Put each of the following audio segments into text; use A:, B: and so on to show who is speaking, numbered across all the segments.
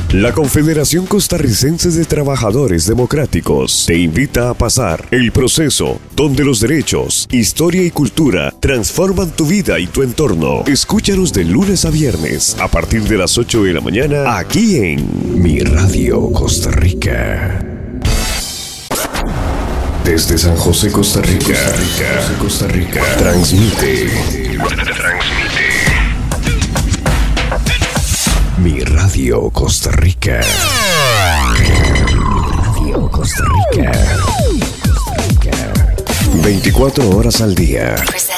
A: La Confederación Costarricense de Trabajadores Democráticos te invita a pasar el proceso donde los derechos, historia y cultura transforman tu vida y tu entorno. Escúchanos de lunes a viernes a partir de las 8 de la mañana aquí en Mi Radio Costa Rica. Desde San José, Costa Rica, transmite Mi Radio Costa Rica. Mi Radio Costa Rica. 24 horas al día.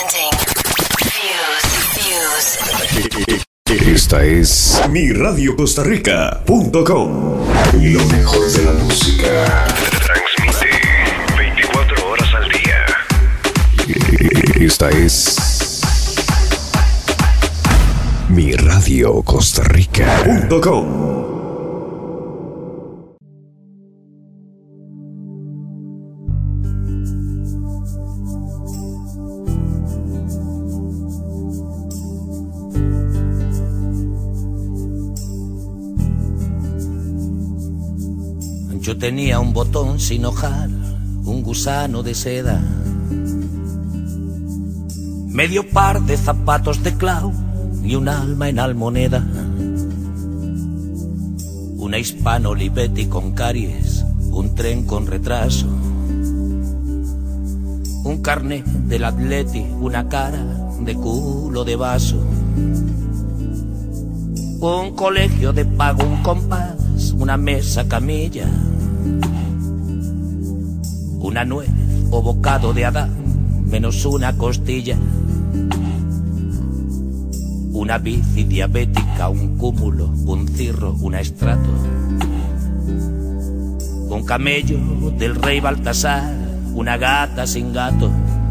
A: Esta es miradiocostarrica.com. Lo mejor de la música. Transmite 24 horas al día. Esta es miradiocostarrica.com.
B: Yo tenía un botón sin hojar, un gusano de seda, medio par de zapatos de clau y un alma en almoneda, una Hispano Olivetti con caries, un tren con retraso, un carnet del Atleti, una cara de culo de vaso, un colegio de pago, un compás, una mesa camilla, una nuez o bocado de Adán, menos una costilla, una bici diabética, un cúmulo, un cirro, una estrato, un camello del rey Baltasar, una gata sin gato,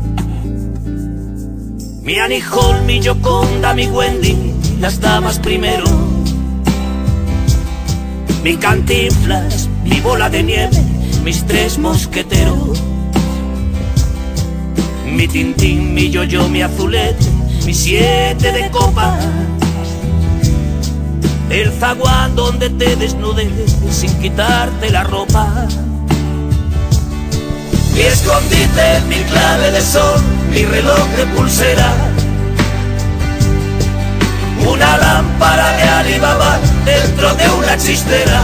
B: mi Annie Hall, mi Gioconda, mi Wendy, las damas primero, mi Cantinflas, mi bola de nieve, mis tres mosqueteros, mi Tintín, mi Yo-Yo, mi Azulete, mi 7 de copa, el zaguán donde te desnudes sin quitarte la ropa, mi escondite, mi clave de sol, mi reloj de pulsera, una lámpara de Alibaba dentro de una chistera.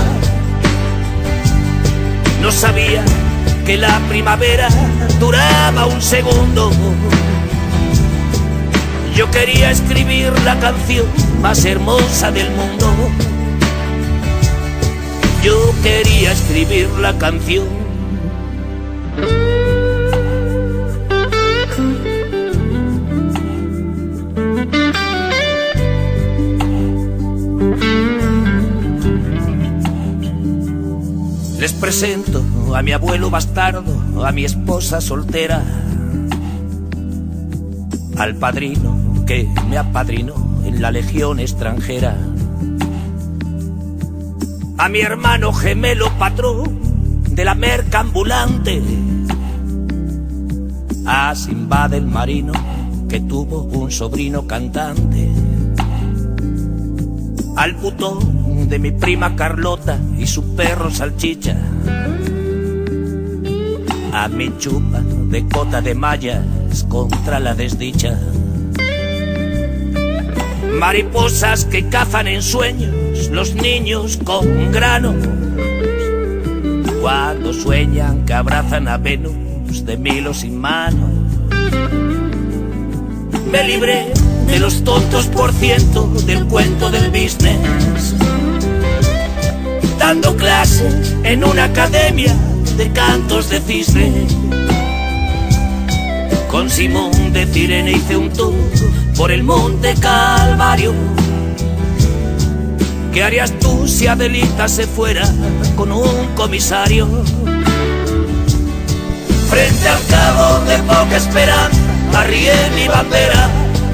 B: No sabía que la primavera duraba un segundo. Yo quería escribir la canción más hermosa del mundo. Yo quería escribir la canción. Les presento a mi abuelo bastardo, a mi esposa soltera, al padrino que me apadrinó en la legión extranjera, a mi hermano gemelo patrón de la merca ambulante, a Simbad el marino que tuvo un sobrino cantante, al putón de mi prima Carlota y su perro Salchicha, a mi chupa de cota de mallas contra la desdicha, mariposas que cazan en sueños los niños con granos, cuando sueñan que abrazan a Venus de Milo sin manos. Me libré de los tontos por ciento del cuento del business, dando clase en una academia de cantos de cisne. Con Simón de Cirene hice un tour por el Monte Calvario. ¿Qué harías tú si Adelita se fuera con un comisario? Frente al cabo de poca esperanza arrié mi bandera.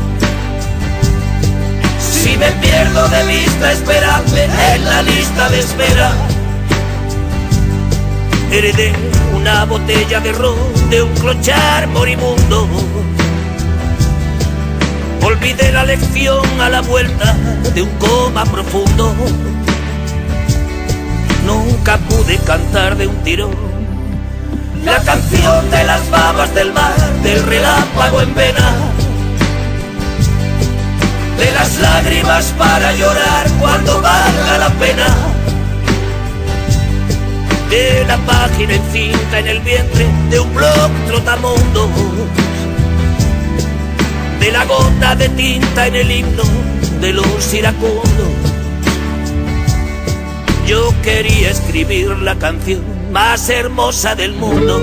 B: Si me pierdo de vista, esperadme en la lista de espera. Heredé una botella de ron de un clochar moribundo. Olvidé la lección a la vuelta de un coma profundo. nunca pude cantar de un tirón. La canción de las babas del mar, del relámpago en vena, de las lágrimas para llorar cuando valga la pena, de la página encinta en el vientre de un blog trotamundo, de la gota de tinta en el himno de los iracundos. Yo quería escribir la canción más hermosa del mundo.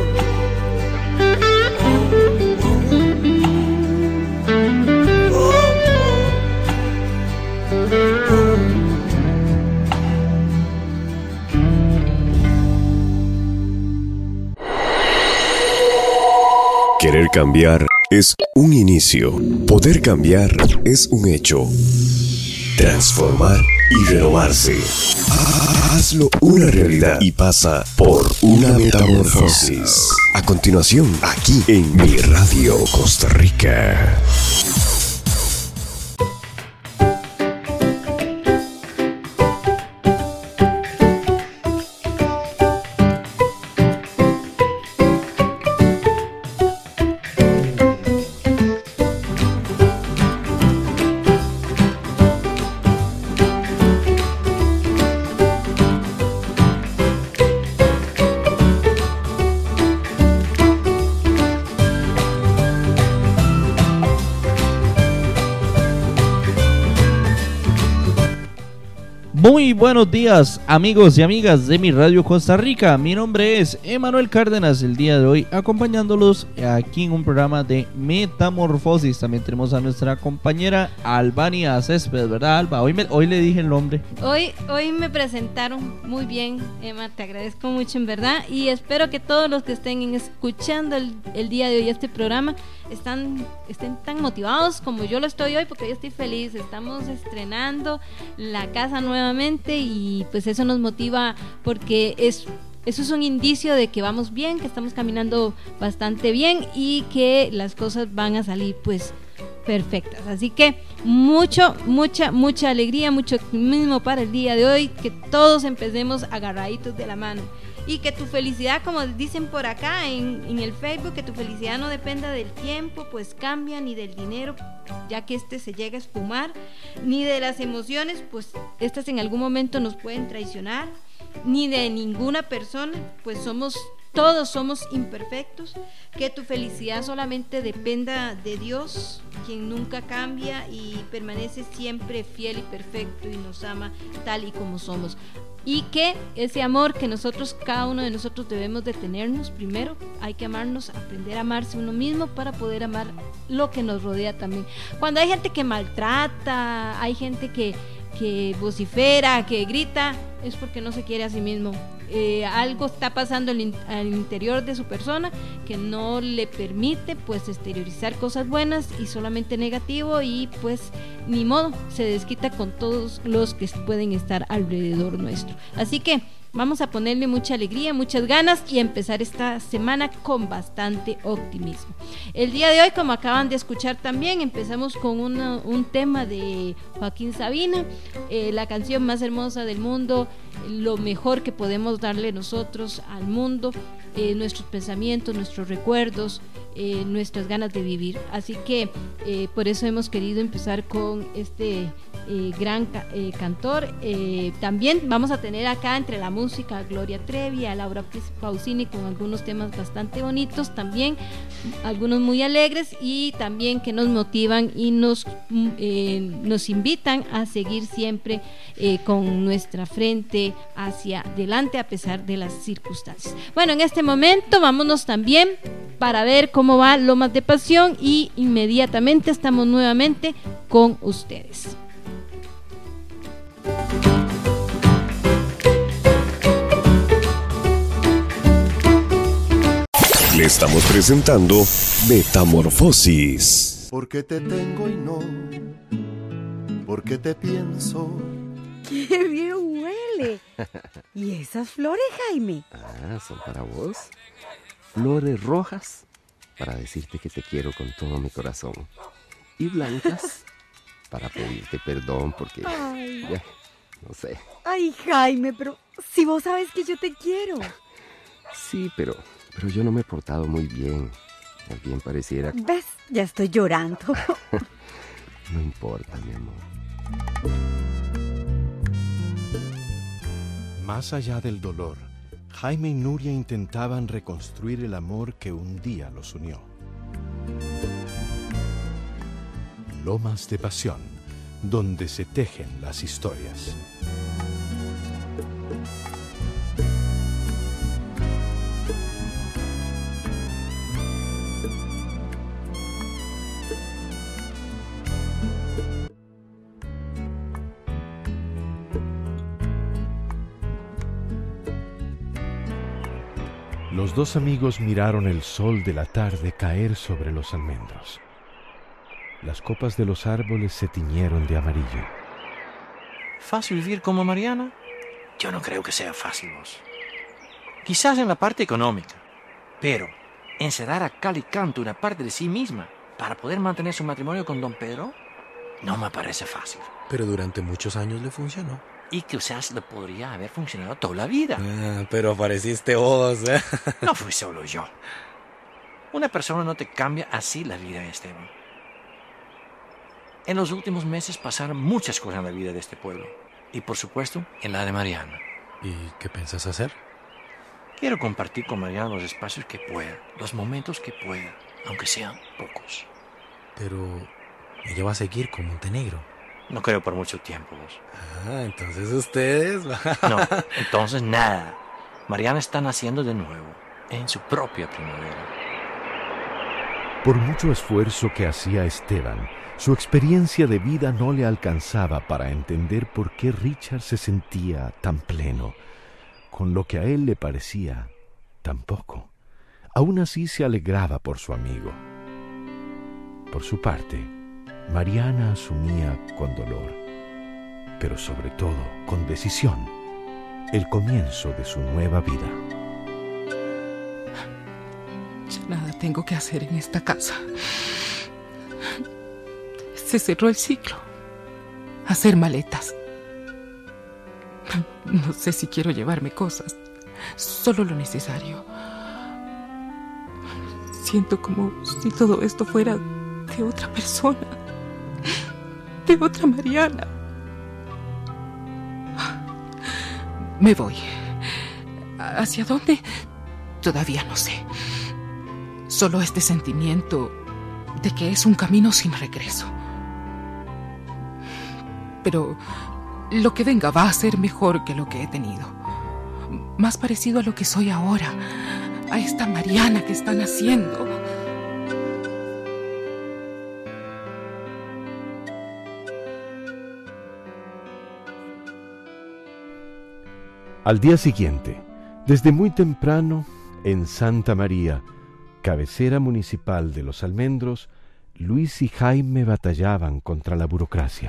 A: Querer cambiar es un inicio. Poder cambiar es un hecho. Transformar y renovarse. Hazlo una realidad y pasa por una metamorfosis. A continuación, aquí en Mi Radio Costa Rica.
C: Muy buenos días, amigos y amigas de Mi Radio Costa Rica. Mi nombre es Emanuel Cárdenas, el día de hoy acompañándolos aquí en un programa de Metamorfosis. También tenemos a nuestra compañera Albania Césped, ¿verdad, Alba? Hoy le dije el nombre.
D: Hoy me presentaron muy bien, Emma, te agradezco mucho en verdad, y espero que todos los que estén escuchando el día de hoy este programa estén tan motivados como yo lo estoy hoy, porque yo estoy feliz. Estamos estrenando la casa nuevamente y pues eso nos motiva, porque eso es un indicio de que vamos bien, que estamos caminando bastante bien y que las cosas van a salir pues perfectas. Así que mucha alegría, mucho optimismo para el día de hoy, que todos empecemos agarraditos de la mano. Y que tu felicidad, como dicen por acá en el Facebook, que tu felicidad no dependa del tiempo, pues cambia, ni del dinero, ya que se llega a esfumar, ni de las emociones, pues estas en algún momento nos pueden traicionar, ni de ninguna persona, pues todos somos imperfectos. Que tu felicidad solamente dependa de Dios, quien nunca cambia y permanece siempre fiel y perfecto y nos ama tal y como somos. Y que ese amor que cada uno de nosotros debemos de tenernos, primero hay que amarnos, aprender a amarse uno mismo para poder amar lo que nos rodea también. Cuando hay gente que maltrata, hay gente que vocifera, que grita, es porque no se quiere a sí mismo. Algo está pasando al interior de su persona que no le permite pues exteriorizar cosas buenas y solamente negativo, y pues ni modo, se desquita con todos los que pueden estar alrededor nuestro. Así que vamos a ponerle mucha alegría, muchas ganas y empezar esta semana con bastante optimismo. El día de hoy, como acaban de escuchar también, empezamos con un tema de Joaquín Sabina, la canción más hermosa del mundo, lo mejor que podemos darle nosotros al mundo, nuestros pensamientos, nuestros recuerdos, nuestras ganas de vivir. Así que por eso hemos querido empezar con este gran cantor. También vamos a tener acá entre la música a Gloria Trevi, a Laura Pausini con algunos temas bastante bonitos, también algunos muy alegres y también que nos motivan y nos invitan a seguir siempre con nuestra frente hacia adelante a pesar de las circunstancias. Bueno, en este momento vámonos también para ver cómo va Lomas de Pasión y inmediatamente estamos nuevamente con ustedes.
A: Le estamos presentando Metamorfosis.
E: Porque te tengo y no, porque te pienso.
F: ¡Qué bien huele! ¿Y esas flores, Jaime?
G: Son para vos. Flores rojas para decirte que te quiero con todo mi corazón. Y blancas para pedirte perdón porque...
F: Ay.
G: Ya, no sé.
F: Ay, Jaime, pero Si vos sabes que yo te quiero.
G: Sí, pero yo no me he portado muy bien. Más bien pareciera...
F: ¿Ves? Ya estoy llorando.
G: No importa, mi amor.
H: Más allá del dolor, Jaime y Nuria intentaban reconstruir el amor que un día los unió. Lomas de Pasión, donde se tejen las historias. Los dos amigos miraron el sol de la tarde caer sobre los almendros. Las copas de los árboles se tiñeron de amarillo.
I: ¿Fácil vivir como Mariana? Yo no creo que sea fácil, vos. Quizás en la parte económica, pero encerrar a cal y canto una parte de sí misma para poder mantener su matrimonio con don Pedro no me parece fácil.
J: Pero durante muchos años le funcionó.
I: Y quizás le podría haber funcionado toda la vida.
J: Pero apareciste vos, ¿eh?
I: No fui solo yo. Una persona no te cambia así la vida, Esteban. En los últimos meses pasaron muchas cosas en la vida de este pueblo. Y por supuesto, en la de Mariana.
J: ¿Y qué piensas hacer?
I: Quiero compartir con Mariana los espacios que pueda, los momentos que pueda, aunque sean pocos.
J: Pero ella va a seguir con Montenegro.
I: No creo por mucho tiempo, vos.
J: Entonces ustedes...
I: No, entonces nada. Mariana está naciendo de nuevo, en su propia primavera.
H: Por mucho esfuerzo que hacía Esteban, su experiencia de vida no le alcanzaba para entender por qué Richard se sentía tan pleno, con lo que a él le parecía tan poco. Aún así se alegraba por su amigo. Por su parte, Mariana asumía con dolor, pero sobre todo con decisión, el comienzo de su nueva vida.
K: Ya nada tengo que hacer en esta casa. Se cerró el ciclo. Hacer maletas. No sé si quiero llevarme cosas, solo lo necesario. Siento como si todo esto fuera de otra persona, de otra Mariana. Me voy. ¿Hacia dónde? Todavía no sé. Solo este sentimiento de que es un camino sin regreso. Pero lo que venga va a ser mejor que lo que he tenido. Más parecido a lo que soy ahora, a esta Mariana que está naciendo.
H: Al día siguiente, desde muy temprano, en Santa María, cabecera municipal de Los Almendros, Luis y Jaime batallaban contra la burocracia.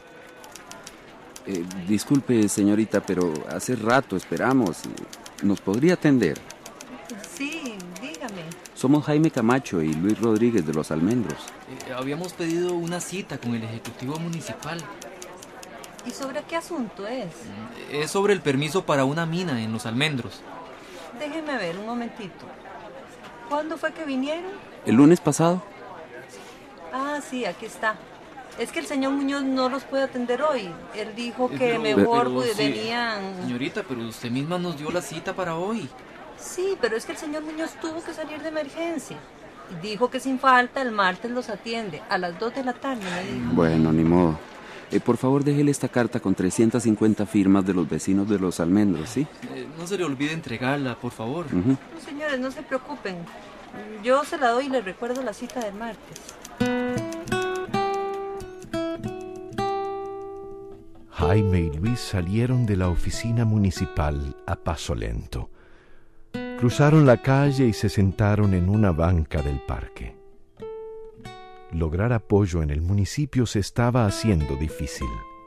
G: Disculpe, señorita, pero hace rato esperamos. ¿Nos podría atender?
L: Sí, dígame.
G: Somos Jaime Camacho y Luis Rodríguez de Los Almendros.
M: Habíamos pedido una cita con el Ejecutivo Municipal.
L: ¿Y sobre qué asunto es?
M: Es sobre el permiso para una mina en Los Almendros.
L: Déjeme ver un momentito. ¿Cuándo fue que vinieron?
G: ¿El lunes pasado?
L: Ah, sí, aquí está. Es que el señor Muñoz no los puede atender hoy. Él dijo que mejor venían...
M: Señorita, pero usted misma nos dio la cita para hoy.
L: Sí, pero es que el señor Muñoz tuvo que salir de emergencia. Dijo que sin falta el martes los atiende. A las 2 de la tarde, me dijo.
G: Bueno, ni modo. Por favor, déjele esta carta con 350 firmas de los vecinos de Los Almendros, ¿sí?
M: No se le olvide entregarla, por favor.
L: No, señores, no se preocupen. Yo se la doy y les recuerdo la cita del martes.
H: Jaime y Luis salieron de la oficina municipal a paso lento. Cruzaron la calle y se sentaron en una banca del parque. Lograr apoyo en el municipio se estaba haciendo difícil.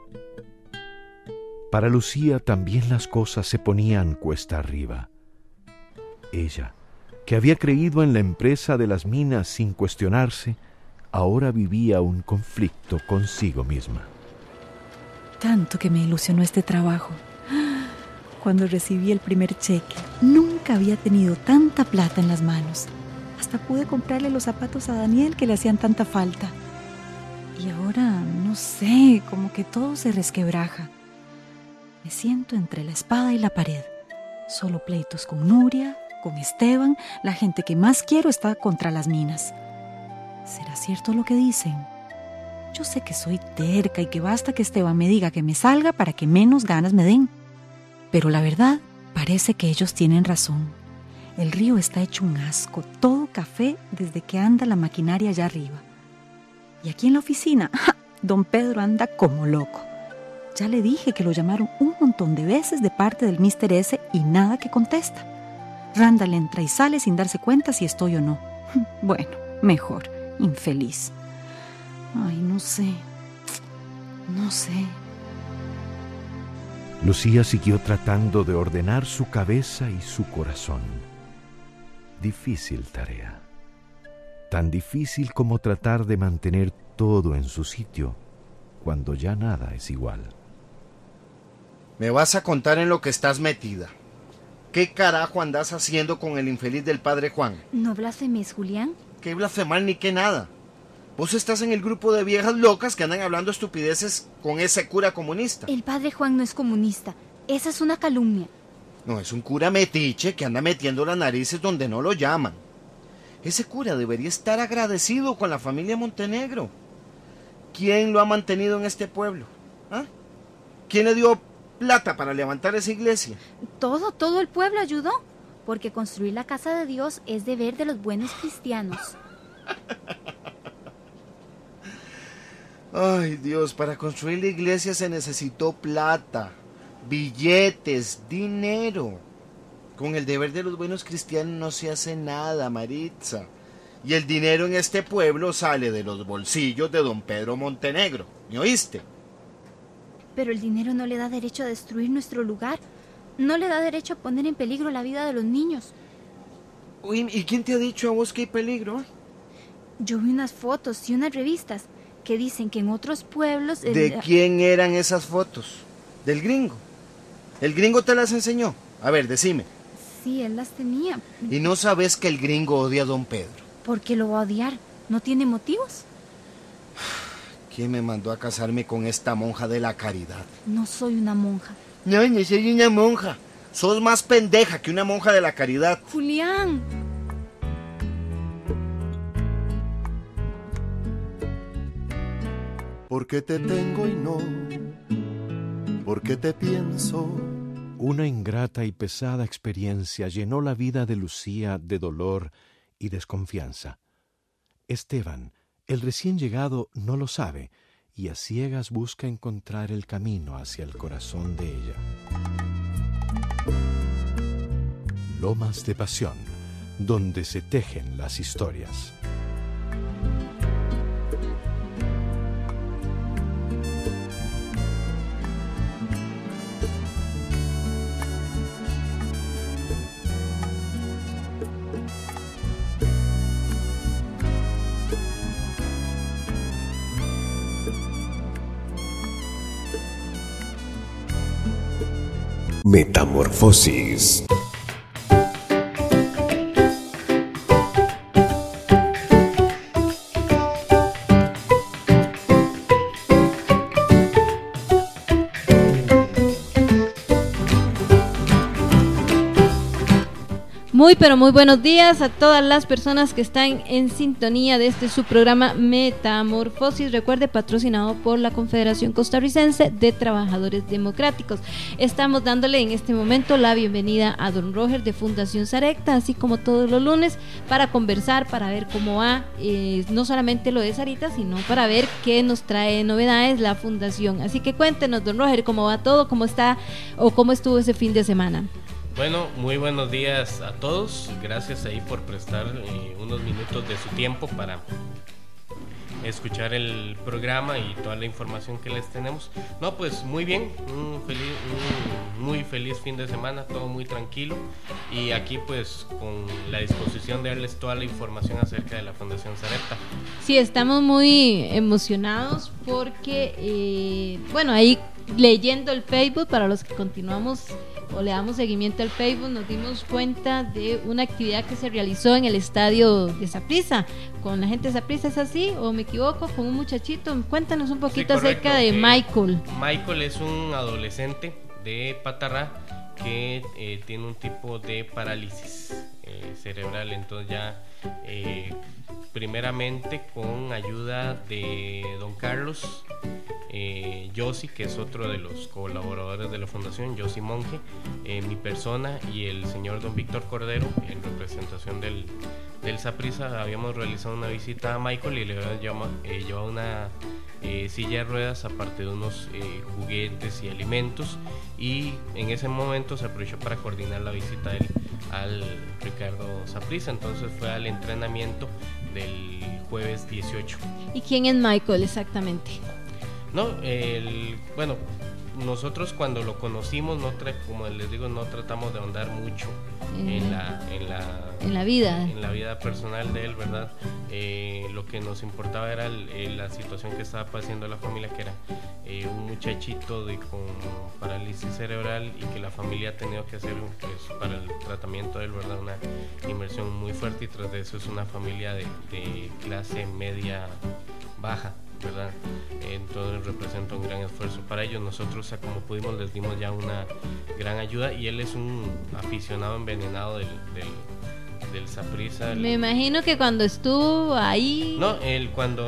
H: Para Lucía también las cosas se ponían cuesta arriba. Ella, que había creído en la empresa de las minas sin cuestionarse, ahora vivía un conflicto consigo misma.
N: Tanto que me ilusionó este trabajo.
F: cuando recibí el primer cheque. Nunca había tenido tanta plata en las manos. Hasta pude comprarle los zapatos a Daniel que le hacían tanta falta. Y ahora, no sé, como que todo se resquebraja. Me siento entre la espada y la pared. Solo pleitos con Nuria, con Esteban. La gente que más quiero está contra las minas. ¿Será cierto lo que dicen? Yo sé que soy terca y que basta que Esteban me diga que me salga para que menos ganas me den. Pero la verdad, parece que ellos tienen razón. El río está hecho un asco, todo café desde que anda la maquinaria allá arriba. Y aquí en la oficina, don Pedro anda como loco. Ya le dije que lo llamaron un montón de veces de parte del Mr. S y nada que contesta. Randall entra y sale sin darse cuenta si estoy o no. Bueno, mejor, infeliz. Ay, no sé.
H: Lucía siguió tratando de ordenar su cabeza y su corazón. Difícil tarea. Tan difícil como tratar de mantener todo en su sitio cuando ya nada es igual.
N: Me vas a contar en lo que estás metida. ¿Qué carajo andás haciendo con el infeliz del padre Juan?
O: ¿No blasfemes, Julián?
N: ¿Qué blasfemar ni qué nada? Vos estás en el grupo de viejas locas que andan hablando estupideces con ese cura comunista.
O: El padre Juan no es comunista. Esa es una calumnia.
N: No, es un cura metiche que anda metiendo las narices donde no lo llaman. Ese cura debería estar agradecido con la familia Montenegro. ¿Quién lo ha mantenido en este pueblo? ¿Ah? ¿Quién le dio plata para levantar esa iglesia?
O: Todo el pueblo ayudó, porque construir la casa de Dios es deber de los buenos cristianos.
N: Ay, Dios, para construir la iglesia se necesitó plata, billetes, dinero. Con el deber de los buenos cristianos no se hace nada, Maritza. Y el dinero en este pueblo sale de los bolsillos de don Pedro Montenegro. ¿Me oíste?
O: Pero el dinero no le da derecho a destruir nuestro lugar. No le da derecho a poner en peligro la vida de los niños.
N: Uy, ¿y quién te ha dicho a vos que hay peligro?
O: Yo vi unas fotos y unas revistas que dicen que en otros pueblos...
N: ¿De quién eran esas fotos? ¿Del gringo? ¿El gringo te las enseñó? A ver, decime.
O: Sí, él las tenía.
N: ¿Y no sabes que el gringo odia a don Pedro?
O: ¿Por qué lo va a odiar? ¿No tiene motivos?
N: ¿Quién me mandó a casarme con esta monja de la caridad?
O: No soy una monja.
N: No soy una monja. Sos más pendeja que una monja de la caridad.
O: Julián.
E: ¿Por qué te tengo y no? ¿Por qué te pienso?
H: Una ingrata y pesada experiencia llenó la vida de Lucía de dolor y desconfianza. Esteban, el recién llegado, no lo sabe y a ciegas busca encontrar el camino hacia el corazón de ella. Lomas de Pasión, donde se tejen las historias.
A: Metamorfosis.
D: Muy pero muy buenos días a todas las personas que están en sintonía de este su programa Metamorfosis. Recuerde, patrocinado por la Confederación Costarricense de Trabajadores Democráticos. Estamos dándole en este momento la bienvenida a don Roger de Fundación Sarecta, así como todos los lunes, para conversar, para ver cómo va, no solamente lo de Sarita, sino para ver qué nos trae novedades la fundación. Así que cuéntenos, don Roger, cómo va todo, cómo está o cómo estuvo ese fin de semana.
P: Bueno, muy buenos días a todos. Gracias ahí por prestar unos minutos de su tiempo para escuchar el programa y toda la información que les tenemos. No, pues muy bien, un muy feliz fin de semana, todo muy tranquilo y aquí pues con la disposición de darles toda la información acerca de la Fundación Sarepta.
D: Sí, estamos muy emocionados porque, bueno, ahí leyendo el Facebook, para los que continuamos o le damos seguimiento al Facebook, nos dimos cuenta de una actividad que se realizó en el estadio de Saprissa, con la gente de Saprissa, ¿es así? ¿O me equivoco? Con un muchachito. Cuéntanos un poquito acerca de Michael.
P: Michael es un adolescente de Patarrá que tiene un tipo de parálisis cerebral. Entonces ya primeramente con ayuda de don Carlos Yossi, que es otro de los colaboradores de la fundación, Yossi Monje, mi persona y el señor don Víctor Cordero, en representación del Saprissa, habíamos realizado una visita a Michael y le habíamos llevado una silla de ruedas, aparte de unos juguetes y alimentos, y en ese momento se aprovechó para coordinar la visita al Ricardo Saprissa. Entonces fue al entrenamiento del jueves 18.
D: ¿Y quién es Michael exactamente?
P: No, bueno, nosotros cuando lo conocimos, como les digo, no tratamos de ahondar mucho en la vida personal de él, ¿verdad? Lo que nos importaba era la situación que estaba pasando la familia, que era un muchachito con parálisis cerebral, y que la familia ha tenido que hacer pues, para el tratamiento de él, ¿verdad? Una inversión muy fuerte, y tras de eso es una familia de clase media baja, ¿verdad? Entonces representa un gran esfuerzo para ellos. Nosotros, como pudimos, les dimos ya una gran ayuda, y él es un aficionado envenenado del Saprissa.
D: Me imagino que cuando estuvo ahí...
P: No, cuando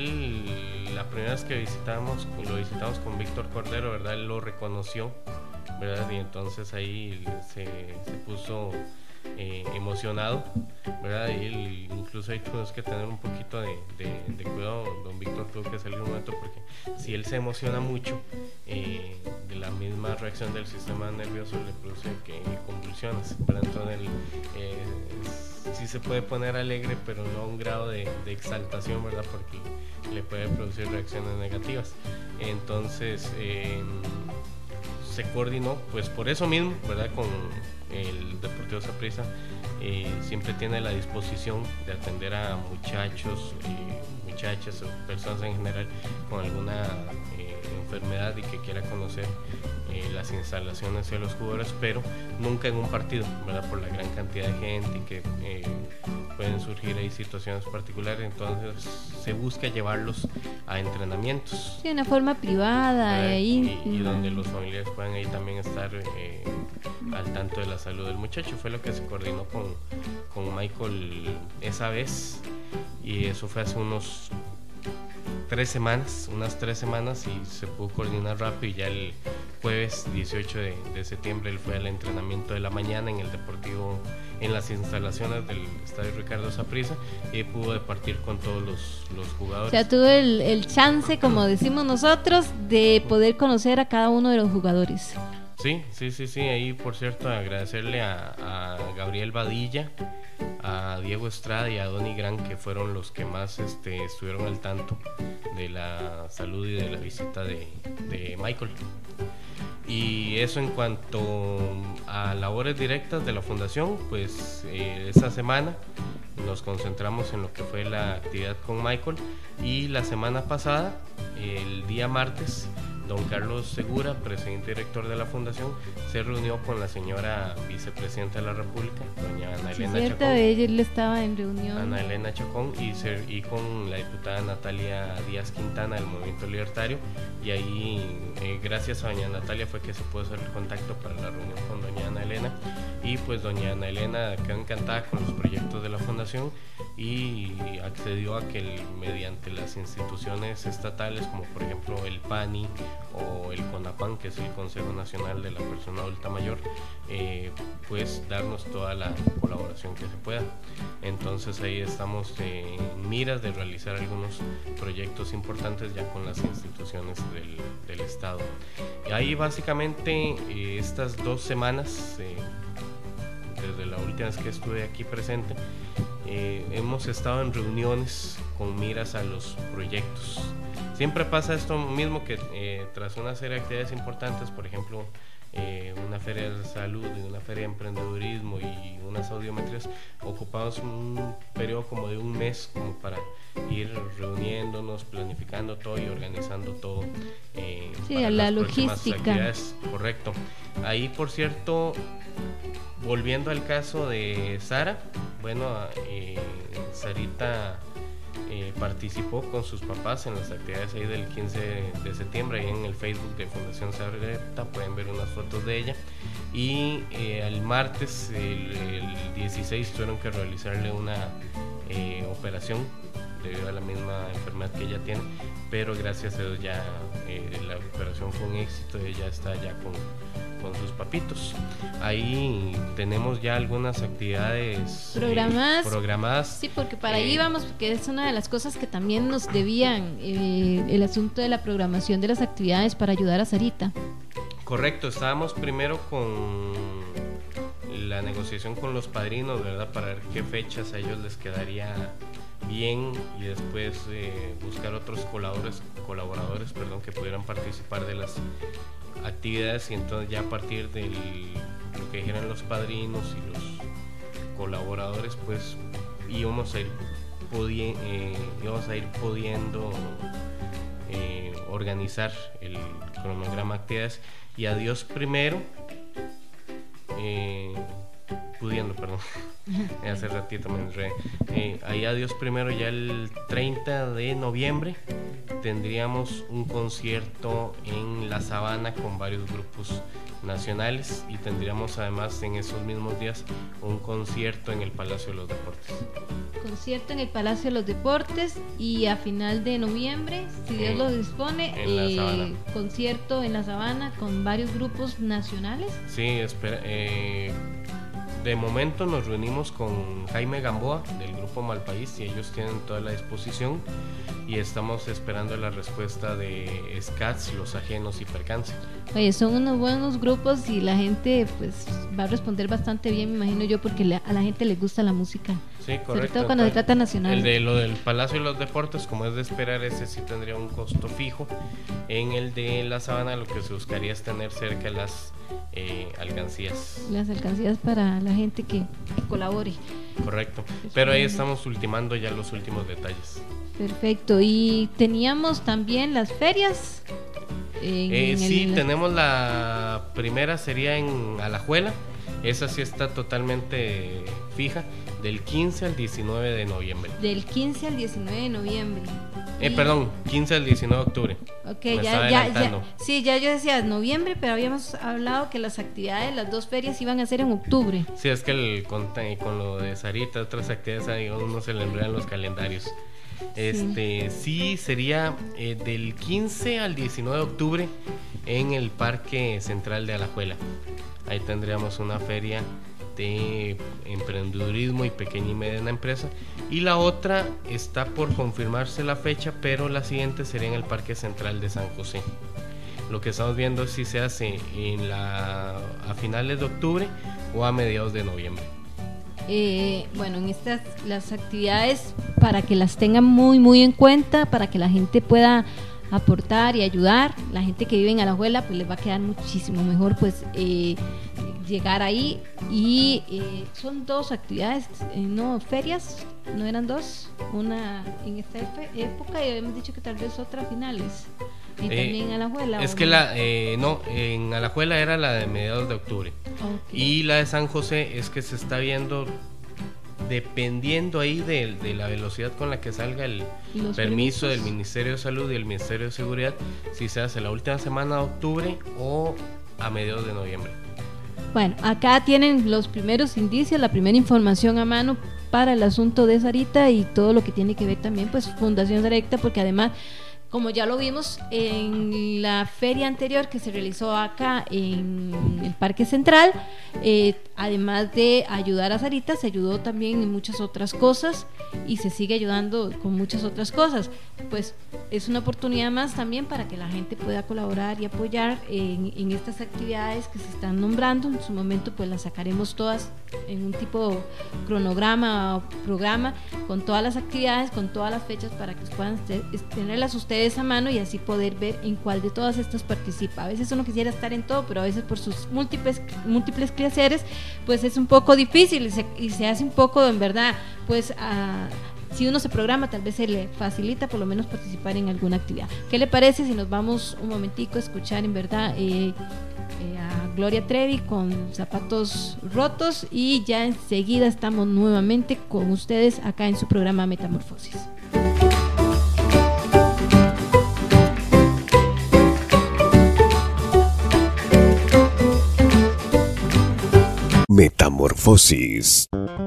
P: la primera vez que lo visitamos con Víctor Cordero, ¿verdad? Él lo reconoció, ¿verdad? Y entonces ahí se puso emocionado, ¿verdad? Y él, incluso ahí tuvimos que tener un poquito de cuidado. Don Víctor tuvo que salir un momento, porque si él se emociona mucho, de la misma reacción del sistema nervioso le produce convulsiones, ¿verdad? Entonces él sí se puede poner alegre, pero no a un grado de exaltación, ¿verdad? Porque le puede producir reacciones negativas. Entonces se coordinó, pues por eso mismo, ¿verdad? Con el Deportivo Saprissa, siempre tiene la disposición de atender a muchachos, muchachas o personas en general con alguna enfermedad y que quiera conocer las instalaciones de los jugadores, pero nunca en un partido, ¿verdad? Por la gran cantidad de gente y que pueden surgir ahí situaciones particulares. Entonces se busca llevarlos a entrenamientos
D: de una forma privada, ahí
P: y donde los familiares puedan ahí también estar al tanto de la salud del muchacho. Fue lo que se coordinó con Michael esa vez, y eso fue hace unas 3 semanas, y se pudo coordinar rápido, y ya el jueves 18 de septiembre él fue al entrenamiento de la mañana en el Deportivo, en las instalaciones del Estadio Ricardo Saprissa, y pudo departir con todos los jugadores.
D: O sea, tuvo el chance, como decimos nosotros, de poder conocer a cada uno de los jugadores.
P: Sí, ahí por cierto agradecerle a Gabriel Badilla, a Diego Estrada y a Donny Gran, que fueron los que más estuvieron al tanto de la salud y de la visita de Michael. Y eso en cuanto a labores directas de la fundación, pues esta semana nos concentramos en lo que fue la actividad con Michael, y la semana pasada, el día martes, don Carlos Segura, presidente y director de la fundación, se reunió con la señora vicepresidenta de la República, doña Ana Elena Chacón.
D: Ella estaba en reunión.
P: Ana Elena Chacón, y con la diputada Natalia Díaz Quintana del Movimiento Libertario, y ahí gracias a doña Natalia fue que se pudo hacer el contacto para la reunión con doña Ana Elena, y pues doña Ana Elena quedó encantada con los proyectos de la fundación y accedió a que mediante las instituciones estatales, como por ejemplo el PANI o el CONAPAN, que es el Consejo Nacional de la Persona Adulta Mayor, pues darnos toda la colaboración que se pueda. Entonces ahí estamos en miras de realizar algunos proyectos importantes ya con las instituciones del Estado. Y ahí básicamente estas 2 semanas, desde la última vez que estuve aquí presente, hemos estado en reuniones con miras a los proyectos. Siempre pasa esto mismo, que tras una serie de actividades importantes, por ejemplo una feria de salud y una feria de emprendedurismo y unas audiometrías, ocupamos un periodo como de un mes como para ir reuniéndonos, planificando todo y organizando todo.
D: Sí,
P: para
D: la
P: las próximas
D: logística.
P: actividades. Correcto. Ahí, por cierto, volviendo al caso de Sara, bueno, Sarita participó con sus papás en las actividades ahí del 15 de septiembre, ahí en el Facebook de Fundación Sarita pueden ver unas fotos de ella, y el martes, el 16, tuvieron que realizarle una operación debido a la misma enfermedad que ella tiene, pero gracias a Dios ya la operación fue un éxito y ella está ya con sus papitos. Ahí tenemos ya algunas actividades programadas.
D: Sí, porque para ahí vamos, porque es una de las cosas que también nos debían, el asunto de la programación de las actividades para ayudar a Sarita.
P: Correcto, estábamos primero con la negociación con los padrinos, ¿verdad? Para ver qué fechas a ellos les quedaría bien, y después buscar otros colaboradores que pudieran participar de las actividades, y entonces ya a partir de lo que dijeran los padrinos y los colaboradores, pues íbamos a ir pudiendo organizar el cronograma de actividades, y a Dios primero hace ratito me enredé. Ahí a Dios primero, ya el 30 de noviembre tendríamos un concierto en La Sabana con varios grupos nacionales, y tendríamos además en esos mismos días un concierto en el Palacio de los Deportes.
D: Concierto en el Palacio de los Deportes, y a final de noviembre, si Dios lo dispone, concierto en La Sabana con varios grupos nacionales.
P: Sí, de momento nos reunimos con Jaime Gamboa del grupo Malpaís, y ellos tienen toda la disposición, y estamos esperando la respuesta de SCATS, Los Ajenos y Percance.
D: Oye, son unos buenos grupos y la gente pues va a responder bastante bien, me imagino yo, porque a la gente le gusta la música.
P: Sí, correcto.
D: Sobre todo cuando se trata nacional.
P: El de lo del Palacio de los Deportes, como es de esperar, ese sí tendría un costo fijo. En el de La Sabana lo que se buscaría es tener cerca las alcancías.
D: Las alcancías para la gente que colabore.
P: Correcto. Pero ahí estamos ultimando ya los últimos detalles.
D: Perfecto. Y teníamos también las ferias.
P: Tenemos la primera, sería en Alajuela. Esa sí está totalmente fija, del 15 al 19 de noviembre.
D: Del 15 al 19 de noviembre.
P: Perdón, 15 al 19 de octubre.
D: Ok, ya. Sí, ya yo decía noviembre, pero habíamos hablado que las actividades, las dos ferias iban a ser en octubre.
P: Sí, es que con lo de Sarita, otras actividades, a uno se le enredan los calendarios. Sí, sería del 15 al 19 de octubre en el Parque Central de Alajuela. Ahí tendríamos una feria de emprendedurismo y pequeña y mediana empresa, y la otra está por confirmarse la fecha, pero la siguiente sería en el Parque Central de San José. Lo que estamos viendo es si se hace a finales de octubre o a mediados de noviembre.
D: Bueno, en estas las actividades, para que las tengan muy en cuenta, para que la gente pueda aportar y ayudar, la gente que vive en Alajuela, pues les va a quedar muchísimo mejor pues llegar ahí, y son dos actividades, no ferias, no eran dos, una en esta época y habíamos dicho que tal vez otra a finales. Y también en Alajuela.
P: Es que en Alajuela era la de mediados de octubre. Okay. Y la de San José es que se está viendo, dependiendo ahí de la velocidad con la que salga el permiso del Ministerio de Salud y el Ministerio de Seguridad, si se hace la última semana de octubre o a mediados de noviembre.
D: Bueno, acá tienen los primeros indicios, la primera información a mano para el asunto de Sarita y todo lo que tiene que ver también pues Fundación Sarita, porque además, como ya lo vimos en la feria anterior que se realizó acá en el Parque Central, además de ayudar a Sarita, se ayudó también en muchas otras cosas y se sigue ayudando con muchas otras cosas. Pues es una oportunidad más también para que la gente pueda colaborar y apoyar en estas actividades que se están nombrando. En su momento pues las sacaremos todas en un tipo cronograma o programa con todas las actividades, con todas las fechas, para que puedan tenerlas ustedes ustedes a mano y así poder ver en cuál de todas estas participa. A veces uno quisiera estar en todo, pero a veces por sus múltiples quehaceres pues es un poco difícil y se hace un poco, en verdad, pues si uno se programa tal vez se le facilita por lo menos participar en alguna actividad. ¿Qué le parece si nos vamos un momentico a escuchar en verdad a Gloria Trevi con Zapatos Rotos, y ya enseguida estamos nuevamente con ustedes acá en su programa Metamorfosis?
A: Metamorfosis.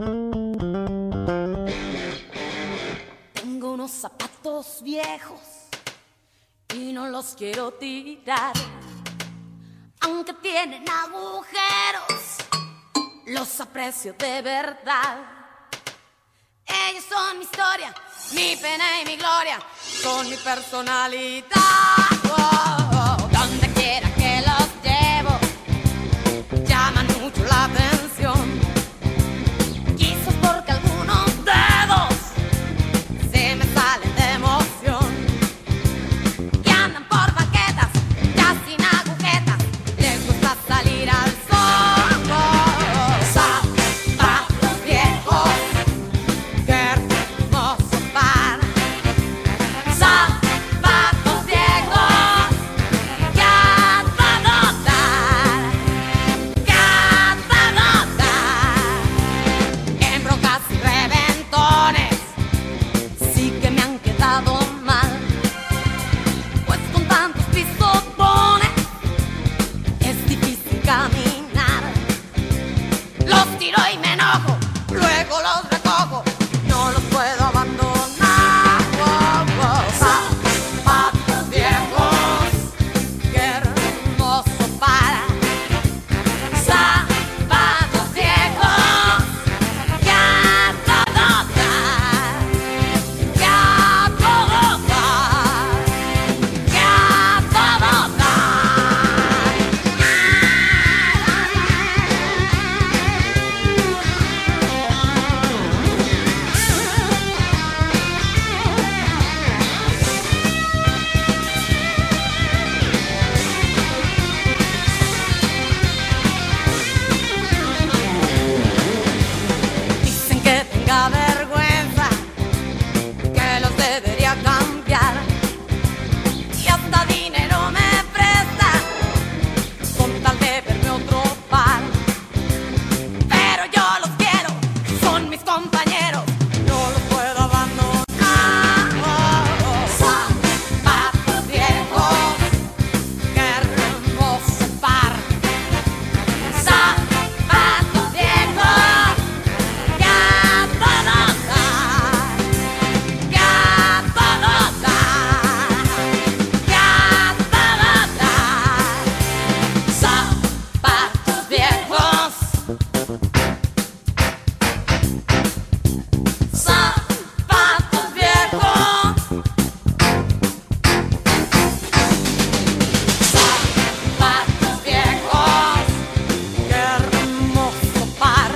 Q: Tengo unos zapatos viejos y no los quiero tirar, aunque tienen agujeros, los aprecio de verdad. Ellos son mi historia, mi pena y mi gloria, son mi personalidad. Oh, donde quiera que los llevo, llaman mucho la atención. Quizás porque algunos dedos se me salen de emoción y andan por banquetas ya sin agujetas. Les gusta salir al sol. Zapatos viejos, qué hermoso par. Zapatos viejos que hasta notar, en broncas y reventones sí que me han quedado mal, pues con tantos pisotones es difícil caminar. Los tiro y me enojo, luego los recojo, no los puedo abandonar. Zapatos viejos, qué hermoso para. Zapatos viejos que a todo dar, que a todo dar, que a todo dar. Dicen que tenga vergüenza, que los debería cambiar, y hasta dinero me prestan con tal de verme otro par. Pero yo los quiero, son mis compañeros, no los puedo abandonar. Zapatos viejos, qué hermoso par. Zapatos viejos que a todo dar, que a todo dar, que a todo dar. Zapatos viejos, zapatos viejos, zapatos viejos, qué hermoso par.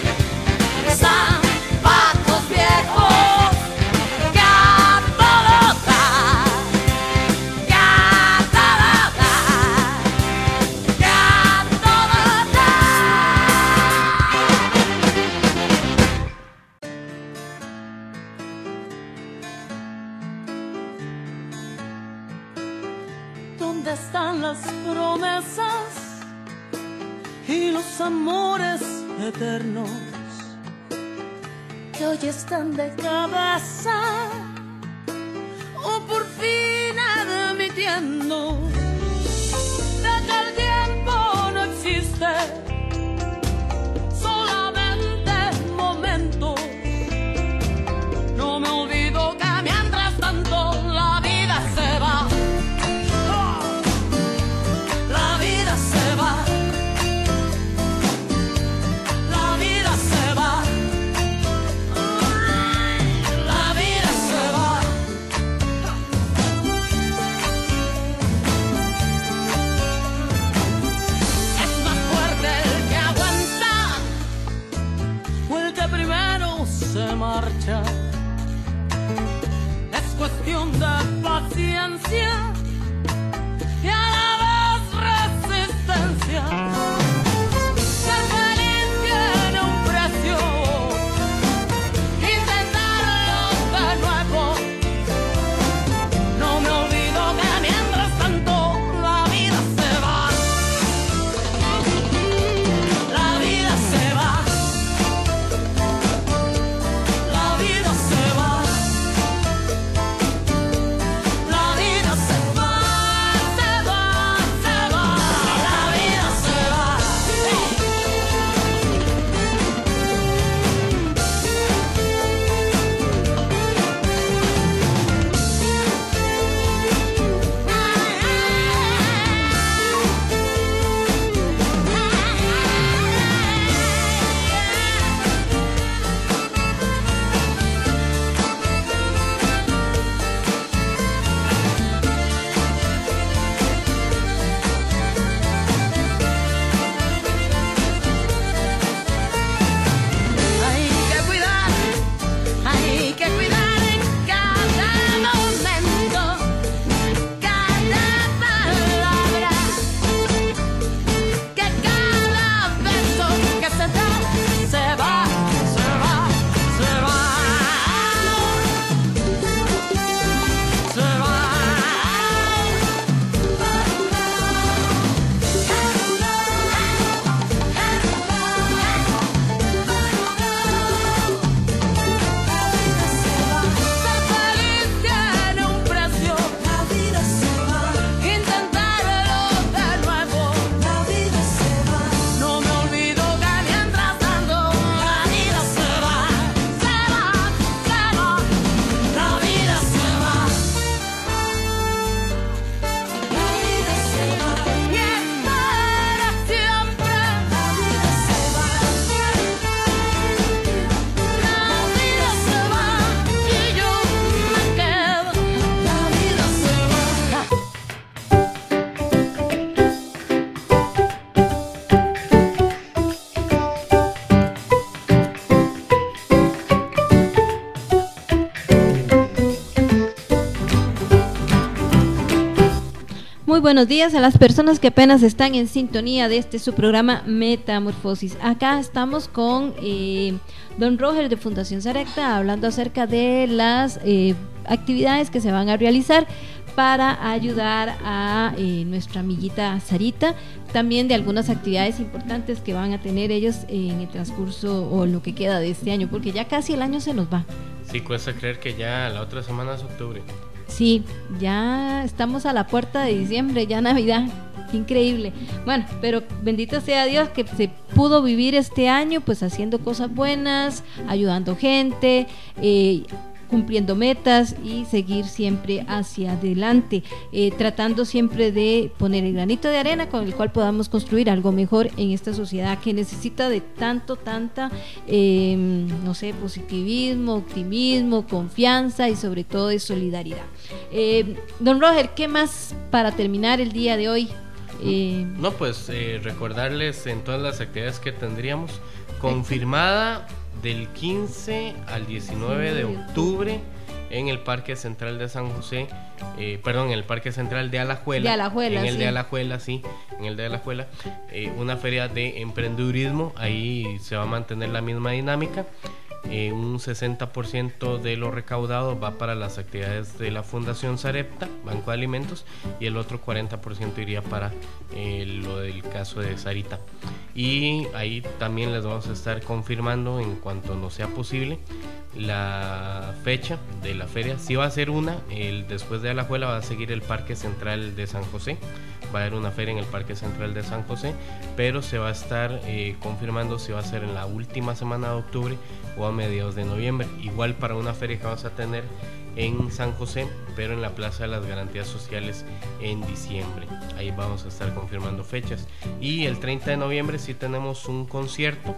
Q: Zapatos viejos que a todo dar, que a todo dar, que a todo
R: ¿Dónde están las promesas y los amores eternos que hoy están de cabeza o por fin admitiendo de que el tiempo no existe, solamente momentos? No me olvido que mientras tanto la vida se va. La vida se va, la vida se va, la vida se va.
D: buenos días a las personas que apenas están en sintonía de su programa Metamorfosis. Acá estamos con don Roger de Fundación Sarepta hablando acerca de las actividades que se van a realizar para ayudar a nuestra amiguita Sarita, también de algunas actividades importantes que van a tener ellos en el transcurso o lo que queda de este año, porque ya casi el año se nos va.
P: Sí, cuesta creer que ya la otra semana es octubre.
D: Sí, ya estamos a la puerta de diciembre, ya Navidad, increíble. Bueno, pero bendito sea Dios que se pudo vivir este año pues haciendo cosas buenas, ayudando gente, cumpliendo metas y seguir siempre hacia adelante, tratando siempre de poner el granito de arena con el cual podamos construir algo mejor en esta sociedad que necesita de tanta positivismo, optimismo, confianza y sobre todo de solidaridad. Don Roger, ¿qué más para terminar el día de hoy?
P: Recordarles en todas las actividades que tendríamos confirmada del 15 al 19 de octubre en el Parque Central de San José, en el Parque Central de Alajuela, en el de Alajuela, una feria de emprendedurismo. Ahí se va a mantener la misma dinámica. Un 60% de lo recaudado va para las actividades de la Fundación Sarepta, Banco de Alimentos, y el otro 40% iría para lo del caso de Sarita. Y ahí también les vamos a estar confirmando en cuanto nos sea posible la fecha de la feria. Si va a ser después de Alajuela va a seguir el Parque Central de San José. Va a haber una feria en el Parque Central de San José, pero se va a estar confirmando si va a ser en la última semana de octubre o a mediados de noviembre. Igual para una feria que vamos a tener en San José, pero en la Plaza de las Garantías Sociales en diciembre. Ahí vamos a estar confirmando fechas. Y el 30 de noviembre sí tenemos un concierto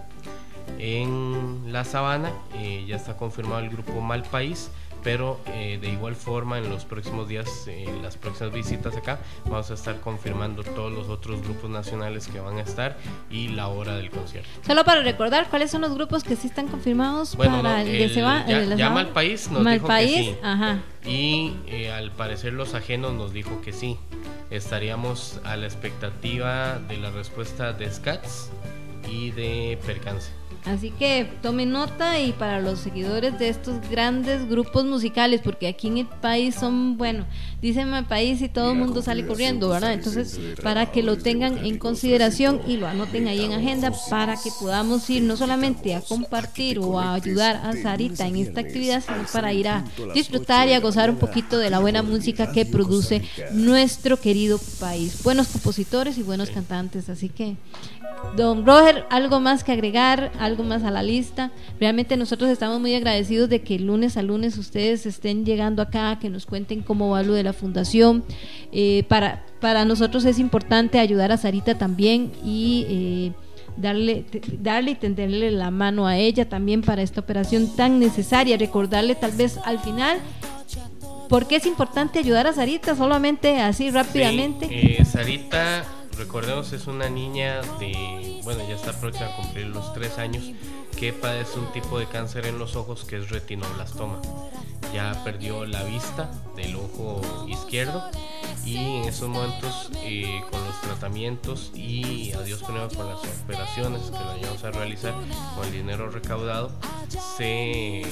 P: en La Sabana. Ya está confirmado el grupo Mal País, pero de igual forma en los próximos días, las próximas visitas acá, vamos a estar confirmando todos los otros grupos nacionales que van a estar y la hora del concierto.
D: Solo para recordar, ¿cuáles son los grupos que sí están confirmados para el que se va?
P: Ya Mal País nos dijo que sí.
D: Ajá.
P: Y al parecer Los Ajenos nos dijo que sí. Estaríamos a la expectativa de la respuesta de Scats y de Percance.
D: Así que tomen nota, y para los seguidores de estos grandes grupos musicales, porque aquí en el país son, dicen el país y todo el mundo sale corriendo, ¿verdad? Entonces, para que lo tengan en consideración y lo anoten ahí en agenda, para que podamos ir no solamente a compartir o a ayudar a Sarita en esta actividad, sino para ir a disfrutar y a gozar un poquito de la buena música que produce nuestro querido país. Buenos compositores y buenos cantantes, así que don Roger, ¿algo más que agregar? ¿Algo más a la lista? Realmente nosotros estamos muy agradecidos de que lunes a lunes ustedes estén llegando acá, que nos cuenten cómo va lo de la fundación. Para nosotros es importante ayudar a Sarita también y darle y tenderle la mano a ella también para esta operación tan necesaria. Recordarle tal vez al final por qué es importante ayudar a Sarita, solamente así rápidamente.
P: Sí, Sarita, recordemos, es una niña ya está próxima a cumplir los 3 años, que padece un tipo de cáncer en los ojos que es retinoblastoma. Ya perdió la vista del ojo izquierdo y en esos momentos, con los tratamientos y a Dios primero con las operaciones que la vamos a realizar con el dinero recaudado, se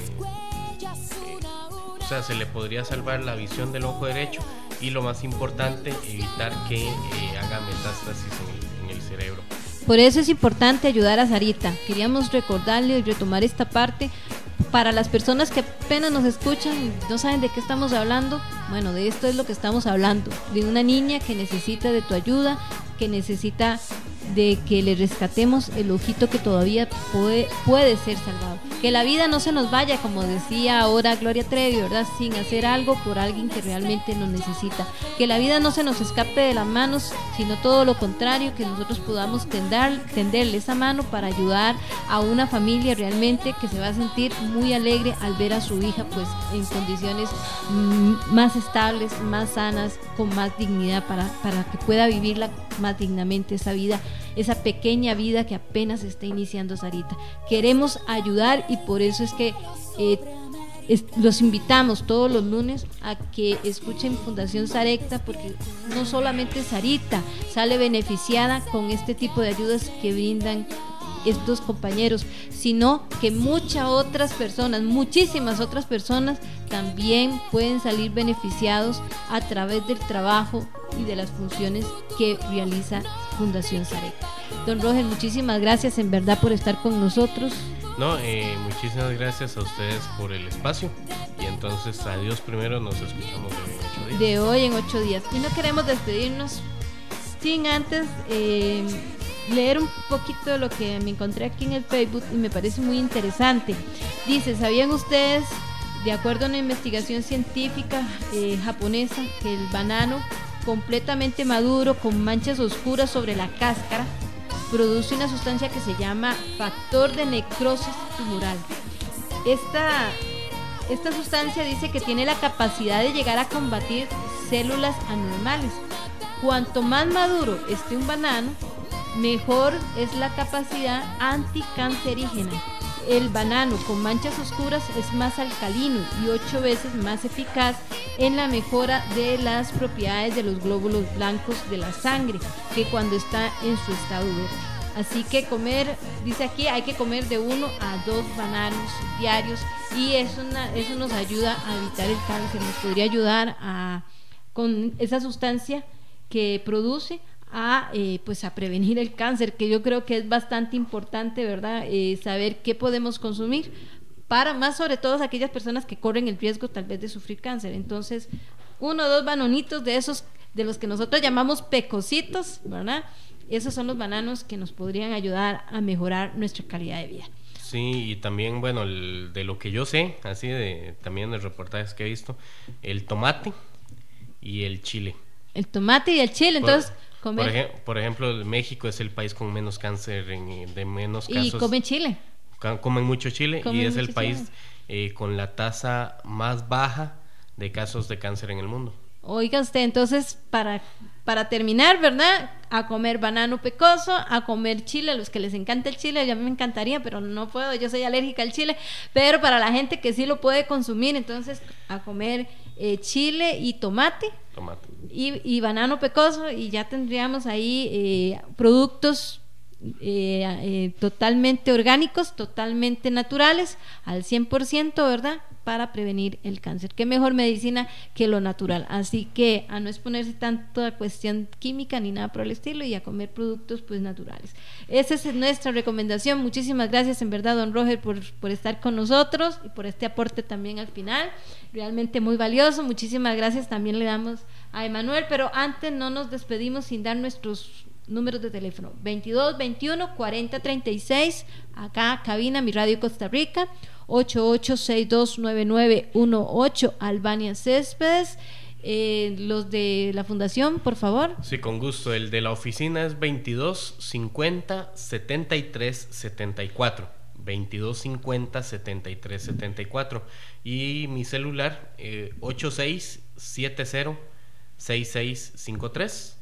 P: le podría salvar la visión del ojo derecho y, lo más importante, evitar que haga metástasis en el cerebro.
D: Por eso es importante ayudar a Sarita. Queríamos recordarle y retomar esta parte para las personas que apenas nos escuchan y no saben de qué estamos hablando. Bueno, de esto es lo que estamos hablando, de una niña que necesita de tu ayuda, que necesita de que le rescatemos el ojito que todavía puede ser salvado. Que la vida no se nos vaya, como decía ahora Gloria Trevi, ¿verdad? Sin hacer algo por alguien que realmente nos necesita. Que la vida no se nos escape de las manos, sino todo lo contrario, que nosotros podamos tenderle esa mano para ayudar a una familia realmente que se va a sentir muy alegre al ver a su hija pues en condiciones más estables, más sanas, con más dignidad, para que pueda vivirla más dignamente esa vida, esa pequeña vida que apenas está iniciando Sarita. Queremos ayudar y por eso es que los invitamos todos los lunes a que escuchen Fundación Sarepta, porque no solamente Sarita sale beneficiada con este tipo de ayudas que brindan estos compañeros, sino que muchísimas otras personas también pueden salir beneficiados a través del trabajo y de las funciones que realiza Fundación Sarepta. Don Roger, muchísimas gracias en verdad por estar con nosotros.
P: No, muchísimas gracias a ustedes por el espacio, y entonces adiós primero, nos escuchamos
D: de hoy en 8 días. Y no queremos despedirnos sin antes leer un poquito de lo que me encontré aquí en el Facebook y me parece muy interesante. Dice: ¿sabían ustedes, de acuerdo a una investigación científica japonesa, que el banano completamente maduro con manchas oscuras sobre la cáscara produce una sustancia que se llama factor de necrosis tumoral? Esta sustancia dice que tiene la capacidad de llegar a combatir células anormales. Cuanto más maduro esté un banano, mejor es la capacidad anticancerígena. El banano con manchas oscuras es más alcalino y 8 veces más eficaz en la mejora de las propiedades de los glóbulos blancos de la sangre que cuando está en su estado verde. Así que dice aquí, hay que comer de 1 a 2 bananos diarios, y eso nos ayuda a evitar el cáncer, nos podría ayudar con esa sustancia que produce pues a prevenir el cáncer, que yo creo que es bastante importante, ¿verdad? Saber qué podemos consumir para más, sobre todo aquellas personas que corren el riesgo tal vez de sufrir cáncer. Entonces, 1 o 2 bananitos de esos, de los que nosotros llamamos pecositos, ¿verdad? Esos son los bananos que nos podrían ayudar a mejorar nuestra calidad de vida.
P: Sí, y también, bueno, de lo que yo sé, así también de reportajes que he visto, el tomate y el chile.
D: El tomate y el chile, entonces...
P: Por ejemplo, México es el país con menos cáncer, de menos casos.
D: Y comen chile.
P: Comen mucho chile, y es el país con la tasa más baja de casos de cáncer en el mundo.
D: Oiga usted, entonces para terminar, ¿verdad? A comer banano pecoso, a comer chile, a los que les encanta el chile. A mí me encantaría, pero no puedo, yo soy alérgica al chile. Pero para la gente que sí lo puede consumir, entonces a comer chile y tomate. Y banano pecoso, y ya tendríamos ahí productos totalmente orgánicos, totalmente naturales, al 100%, ¿verdad? Para prevenir el cáncer. Qué mejor medicina que lo natural. Así que a no exponerse tanto a cuestión química ni nada por el estilo, y a comer productos pues naturales. Esa es nuestra recomendación. Muchísimas gracias en verdad, don Roger, por estar con nosotros y por este aporte también al final, realmente muy valioso. Muchísimas gracias también le damos a Emanuel, pero antes no nos despedimos sin dar nuestros números de teléfono: 22 21 40 36, acá cabina Mi Radio Costa Rica, 88629918 Albania Céspedes. Los de la fundación, por favor.
P: Sí, con gusto. El de la oficina es 22 50 73 74, 22 50 73 74, y mi celular 8670 6653,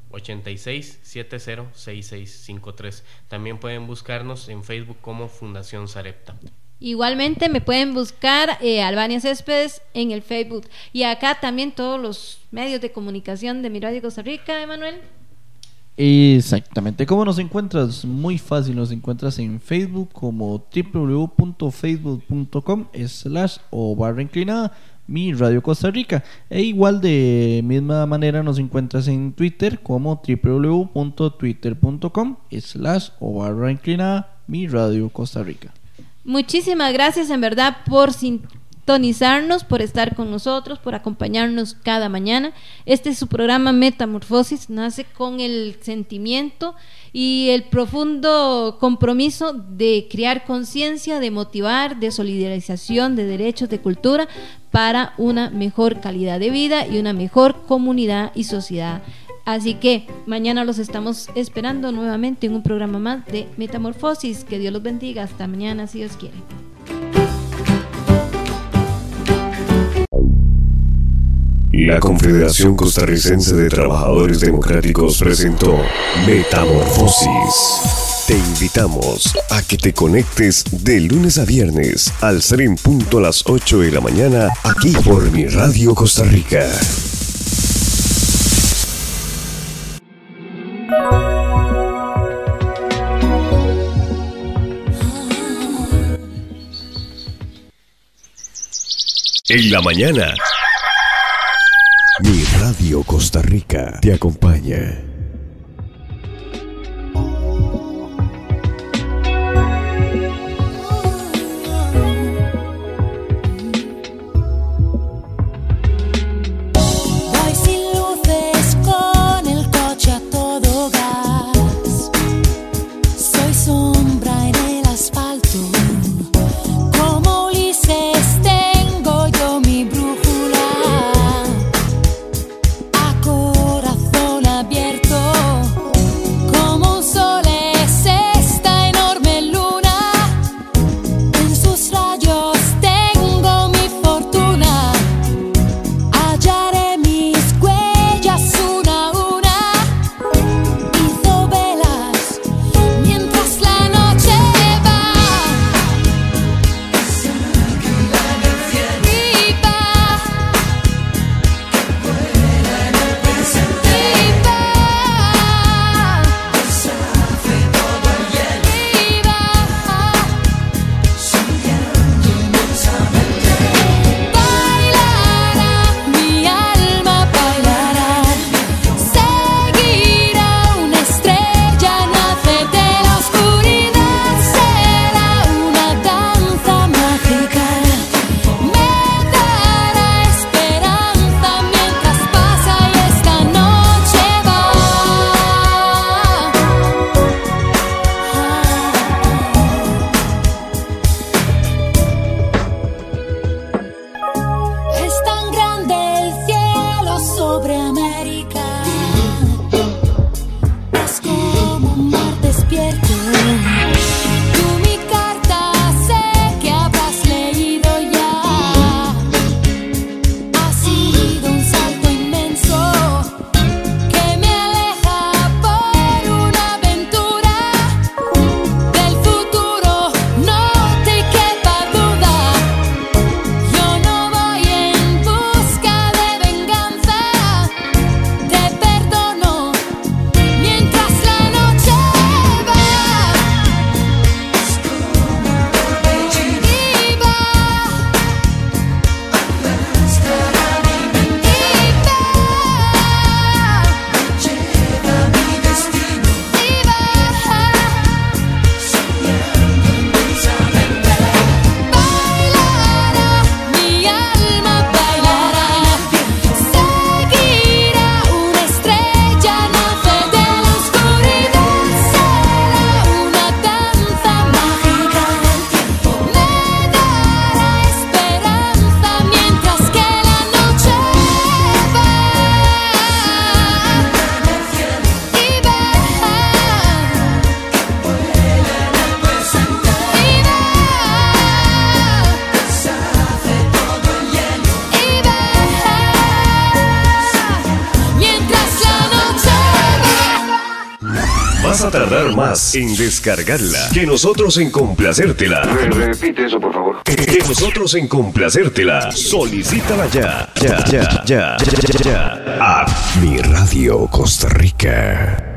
P: 8670 6653. También pueden buscarnos en Facebook como Fundación Sarepta.
D: Igualmente me pueden buscar Albania Céspedes en el Facebook, y acá también todos los medios de comunicación de Mi Radio Costa Rica. Emanuel.
C: Exactamente. ¿Cómo nos encuentras? Muy fácil, nos encuentras en Facebook como www.facebook.com/o/inclinada Mi Radio Costa Rica, e igual de misma manera nos encuentras en Twitter como www.twitter.com/o/inclinada Mi Radio Costa Rica.
D: Muchísimas gracias en verdad por sintonizarnos, por estar con nosotros, por acompañarnos cada mañana. Este es su programa Metamorfosis. Nace con el sentimiento y el profundo compromiso de crear conciencia, de motivar, de solidarización, de derechos, de cultura, para una mejor calidad de vida y una mejor comunidad y sociedad. Así que mañana los estamos esperando nuevamente en un programa más de Metamorfosis. Que Dios los bendiga. Hasta mañana, si Dios quiere.
A: La Confederación Costarricense de Trabajadores Democráticos presentó Metamorfosis. Te invitamos a que te conectes de lunes a viernes al ser en punto a las 8 de la mañana aquí por Mi Radio Costa Rica. En la mañana, Mi Radio Costa Rica te acompaña. Vas a tardar más en descargarla que nosotros en complacértela.
S: Repite eso, por favor.
A: Que nosotros en complacértela. Solicítala ya. A Mi Radio Costa Rica.